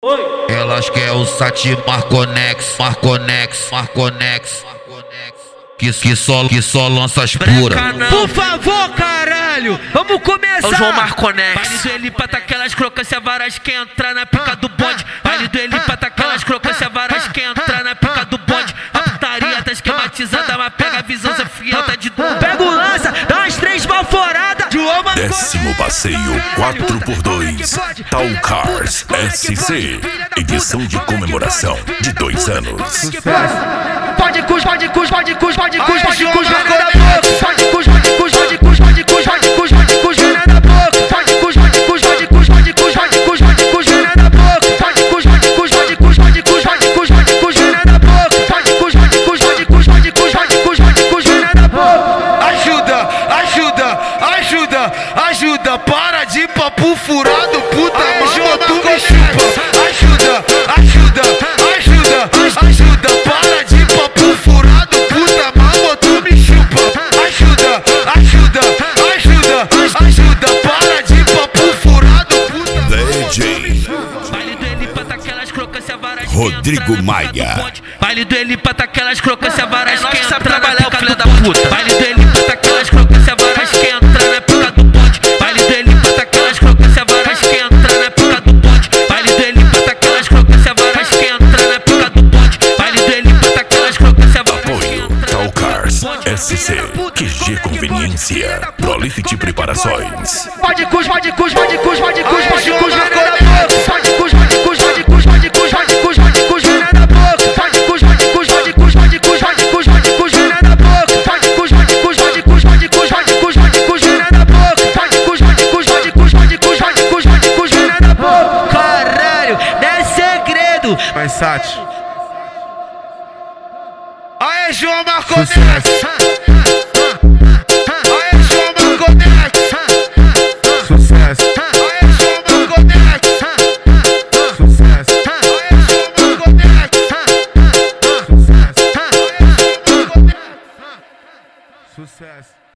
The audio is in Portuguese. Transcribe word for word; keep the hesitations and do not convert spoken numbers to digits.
Oi. Elas querem o Sati Marconex, Marconex, Marconex, que, que, só, que só lança as puras. Por favor, caralho, vamos começar. O João Marconex. Vale do Elipa, tá aquelas crocância varas que entrar na pica do bonde. Vale do Elipa, tá aquelas crocância varas que entrar na pica do bonde. A putaria tá esquematizada, mas pega a visão, seu fiel tá de dor. Pega o lança, dá umas três balforadas. Décimo passeio quatro por dois Tal Cars S C, edição de comemoração de dois anos. Pode cus, pode cus, pode cus, pode cus, pode cus, vai na boca. Pode cus, pode cus, pode cus, pode cus, pode cus, pode cus, vai na boca. Pode cus, pode cus, pode cus, pode cus, pode cus, pode cus, vai na boca. Pode cus, pode cus, pode cus, pode cus, pode cus, pode cus, vai na boca. Pode cus, pode cus, pode cus, pode cus, pode cus, pode cus, vai na boca. Ajuda, ajuda, ajuda, ajuda, para de papo furado, puta, mano, tu me chupa. Ajuda, ajuda, ajuda, ajuda, para de papo furado, puta, mano, tu me chupa. Ajuda, ajuda, ajuda, ajuda, para de papo furado, puta. D J Vale do Elipa, tá aquelas crocância varas que Rodrigo entra na Maia. pica do bonde. Vale do Elipa, tá aquelas crocância varas nós que que sabe entra na trabalhar, pica o filho do da bonde. puta. Vale do Elipa, tá aquelas crocância varas que entra na pica do bonde. Vale do Elipa, tá aquelas crocância varas que entra na pica do bonde. Vale do Elipa, tá aquelas crocância varas que entra na pica do bonde. Vale do Elipa, tá aquelas crocância varas que Apoio entra Tal na pica Cars do bonde. S C, Q G Conveniência, Prolifit Preparações. Pode cus, pode cus, pode cus, pode cus, pode cus, vai na boca. Pode cus, pode cus, pode cus, pode cus, pode cus, pode cus, vai na boca. Pode cus, pode cus, pode cus, pode cus, pode cus, pode cus, vai na boca. Pode cus, pode cus, pode cus, pode cus, pode cus, pode cus, vai na boca. Pode cus, pode cus, pode cus, pode cus, pode cus, pode cus, vai na boca. Caralho, não é segredo. Mas Sati. Aê, João Marconex. Aê, João Marconex. Sucesso, Aê, João Marconex. sucesso, Aê, João Marconex. sucesso, Aê, João Marconex. sucesso.